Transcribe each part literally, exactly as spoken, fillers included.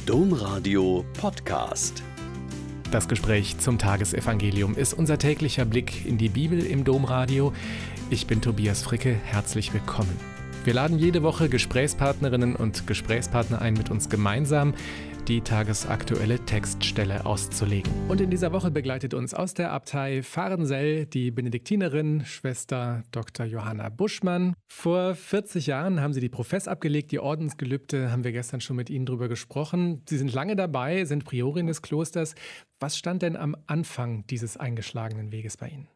Domradio Podcast. Das Gespräch zum Tagesevangelium ist unser täglicher Blick in die Bibel im Domradio. Ich bin Tobias Fricke, herzlich willkommen. Wir laden jede Woche Gesprächspartnerinnen und Gesprächspartner ein, mit uns gemeinsam die tagesaktuelle Textstelle auszulegen. Und in dieser Woche begleitet uns aus der Abtei Varnsell die Benediktinerin Schwester Doktor Johanna Buschmann. Vor vierzig Jahren haben Sie die Profess abgelegt, die Ordensgelübde, haben wir gestern schon mit Ihnen drüber gesprochen. Sie sind lange dabei, sind Priorin des Klosters. Was stand denn am Anfang dieses eingeschlagenen Weges bei Ihnen?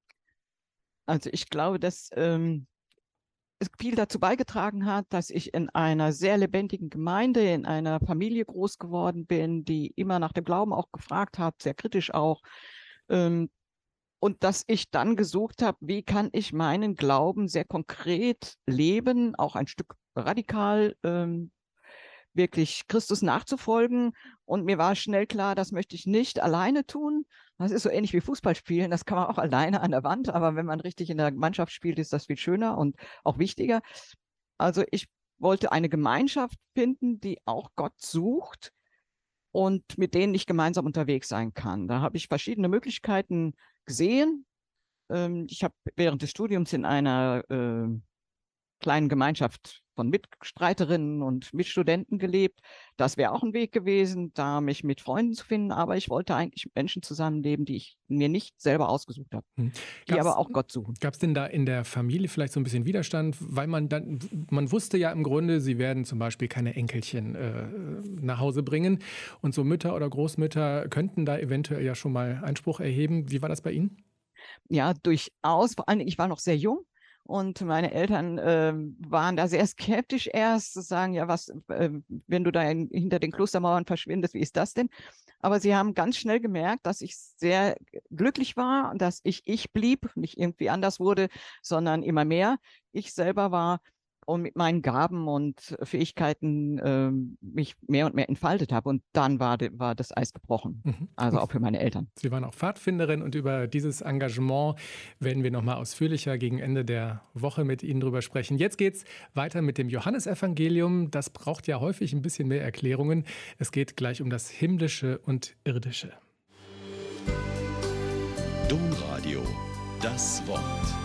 Also ich glaube, dass ähm, es viel dazu beigetragen hat, dass ich in einer sehr lebendigen Gemeinde, in einer Familie groß geworden bin, die immer nach dem Glauben auch gefragt hat, sehr kritisch auch. Ähm, und dass ich dann gesucht habe, wie kann ich meinen Glauben sehr konkret leben, auch ein Stück radikal, ähm, wirklich Christus nachzufolgen. Und mir war schnell klar, das möchte ich nicht alleine tun. Das ist so ähnlich wie Fußball spielen. Das kann man auch alleine an der Wand. Aber wenn man richtig in der Mannschaft spielt, ist das viel schöner und auch wichtiger. Also ich wollte eine Gemeinschaft finden, die auch Gott sucht und mit denen ich gemeinsam unterwegs sein kann. Da habe ich verschiedene Möglichkeiten gesehen. Ich habe während des Studiums in einer äh, kleinen Gemeinschaft von Mitstreiterinnen und Mitstudenten gelebt. Das wäre auch ein Weg gewesen, da mich mit Freunden zu finden. Aber ich wollte eigentlich mit Menschen zusammenleben, die ich mir nicht selber ausgesucht habe, hm. die Gab's, aber auch Gott suchen. Gab es denn da in der Familie vielleicht so ein bisschen Widerstand? Weil man dann, man wusste ja im Grunde, Sie werden zum Beispiel keine Enkelchen äh, nach Hause bringen. Und so Mütter oder Großmütter könnten da eventuell ja schon mal Einspruch erheben. Wie war das bei Ihnen? Ja, durchaus. Vor allem, ich war noch sehr jung. Und meine Eltern äh, waren da sehr skeptisch erst, zu sagen, ja, was, äh, wenn du da in, hinter den Klostermauern verschwindest, wie ist das denn? Aber sie haben ganz schnell gemerkt, dass ich sehr glücklich war und dass ich ich blieb, nicht irgendwie anders wurde, sondern immer mehr ich selber war und mit meinen Gaben und Fähigkeiten äh, mich mehr und mehr entfaltet habe. Und dann war, de, war das Eis gebrochen, mhm. also auch für meine Eltern. Sie waren auch Pfadfinderin und über dieses Engagement werden wir nochmal ausführlicher gegen Ende der Woche mit Ihnen drüber sprechen. Jetzt geht's weiter mit dem Johannesevangelium. Das braucht ja häufig ein bisschen mehr Erklärungen. Es geht gleich um das Himmlische und Irdische. Domradio, das Wort.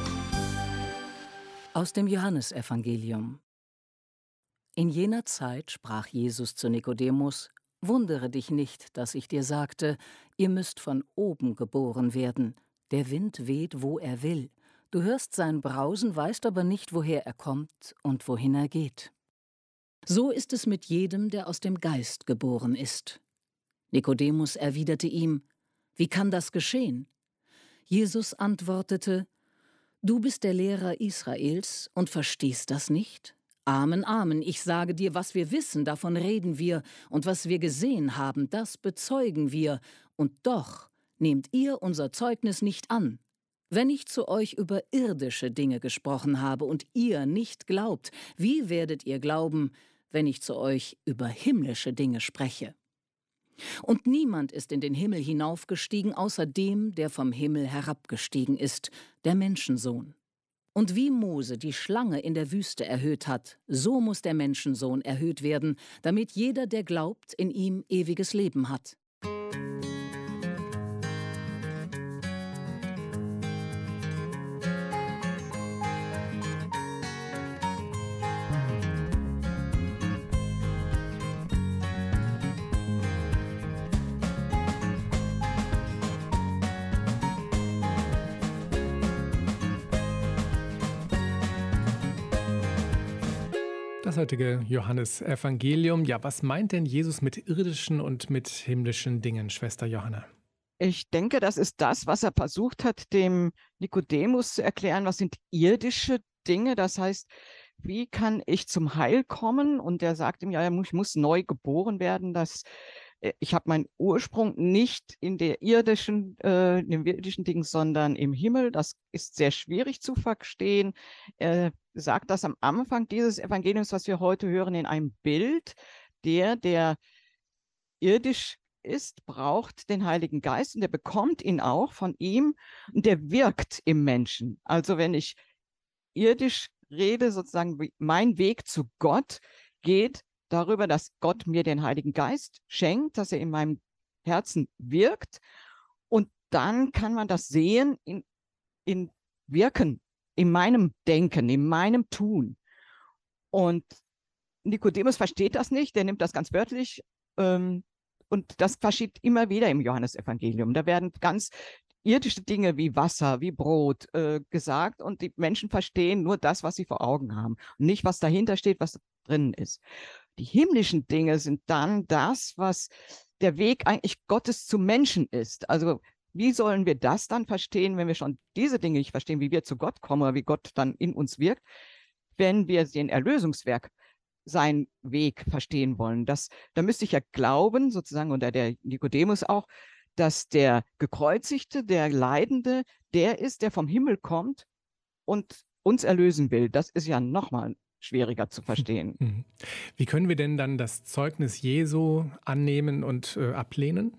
Aus dem Johannesevangelium. In jener Zeit sprach Jesus zu Nikodemus: Wundere dich nicht, dass ich dir sagte, ihr müsst von oben geboren werden. Der Wind weht, wo er will. Du hörst sein Brausen, weißt aber nicht, woher er kommt und wohin er geht. So ist es mit jedem, der aus dem Geist geboren ist. Nikodemus erwiderte ihm: Wie kann das geschehen? Jesus antwortete: Du bist der Lehrer Israels und verstehst das nicht? Amen, Amen, ich sage dir, was wir wissen, davon reden wir, und was wir gesehen haben, das bezeugen wir, und doch nehmt ihr unser Zeugnis nicht an. Wenn ich zu euch über irdische Dinge gesprochen habe und ihr nicht glaubt, wie werdet ihr glauben, wenn ich zu euch über himmlische Dinge spreche? Und niemand ist in den Himmel hinaufgestiegen, außer dem, der vom Himmel herabgestiegen ist, der Menschensohn. Und wie Mose die Schlange in der Wüste erhöht hat, so muss der Menschensohn erhöht werden, damit jeder, der glaubt, in ihm ewiges Leben hat. Das heutige Johannesevangelium. Ja, was meint denn Jesus mit irdischen und mit himmlischen Dingen, Schwester Johanna? Ich denke, das ist das, was er versucht hat, dem Nikodemus zu erklären. Was sind irdische Dinge? Das heißt, wie kann ich zum Heil kommen? Und er sagt ihm, ja, ich muss neu geboren werden. Das, ich habe meinen Ursprung nicht in der irdischen, äh, in den irdischen Dingen, sondern im Himmel. Das ist sehr schwierig zu verstehen. Er sagt das am Anfang dieses Evangeliums, was wir heute hören, in einem Bild. Der, der irdisch ist, braucht den Heiligen Geist und der bekommt ihn auch von ihm und der wirkt im Menschen. Also wenn ich irdisch rede, sozusagen mein Weg zu Gott geht darüber, dass Gott mir den Heiligen Geist schenkt, dass er in meinem Herzen wirkt. Und dann kann man das sehen in, in Wirken, in meinem Denken, in meinem Tun. Und Nikodemus versteht das nicht, der nimmt das ganz wörtlich. Ähm, und das geschieht immer wieder im Johannesevangelium. Da werden ganz irdische Dinge wie Wasser, wie Brot äh, gesagt und die Menschen verstehen nur das, was sie vor Augen haben und nicht, was dahinter steht, was drin ist. Die himmlischen Dinge sind dann das, was der Weg eigentlich Gottes zum Menschen ist. Also wie sollen wir das dann verstehen, wenn wir schon diese Dinge nicht verstehen, wie wir zu Gott kommen oder wie Gott dann in uns wirkt, wenn wir den Erlösungswerk, seinen Weg verstehen wollen? Das, da müsste ich ja glauben, sozusagen, oder der Nikodemus auch, dass der Gekreuzigte, der Leidende, der ist, der vom Himmel kommt und uns erlösen will. Das ist ja nochmal schwieriger zu verstehen. Wie können wir denn dann das Zeugnis Jesu annehmen und äh, ablehnen?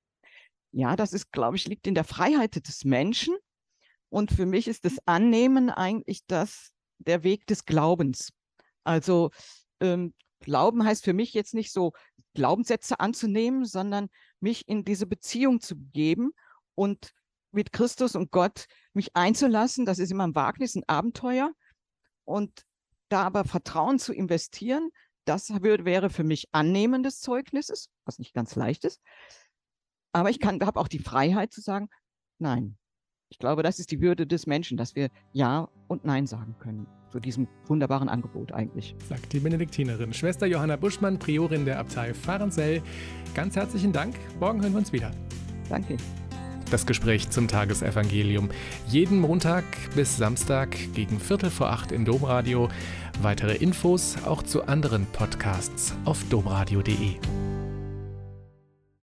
Ja, das ist, glaube ich, liegt in der Freiheit des Menschen. Und für mich ist das Annehmen eigentlich das, der Weg des Glaubens. Also ähm, Glauben heißt für mich jetzt nicht so, Glaubenssätze anzunehmen, sondern mich in diese Beziehung zu geben und mit Christus und Gott mich einzulassen. Das ist immer ein Wagnis, ein Abenteuer. Und da aber Vertrauen zu investieren, das würde, wäre für mich Annehmen des Zeugnisses, was nicht ganz leicht ist. Aber ich habe auch die Freiheit zu sagen, nein. Ich glaube, das ist die Würde des Menschen, dass wir Ja und Nein sagen können zu diesem wunderbaren Angebot eigentlich. Sagt die Benediktinerin, Schwester Johanna Buschmann, Priorin der Abtei Varensell. Ganz herzlichen Dank. Morgen hören wir uns wieder. Danke. Das Gespräch zum Tagesevangelium. Jeden Montag bis Samstag gegen Viertel vor acht im Domradio. Weitere Infos auch zu anderen Podcasts auf domradio punkt de.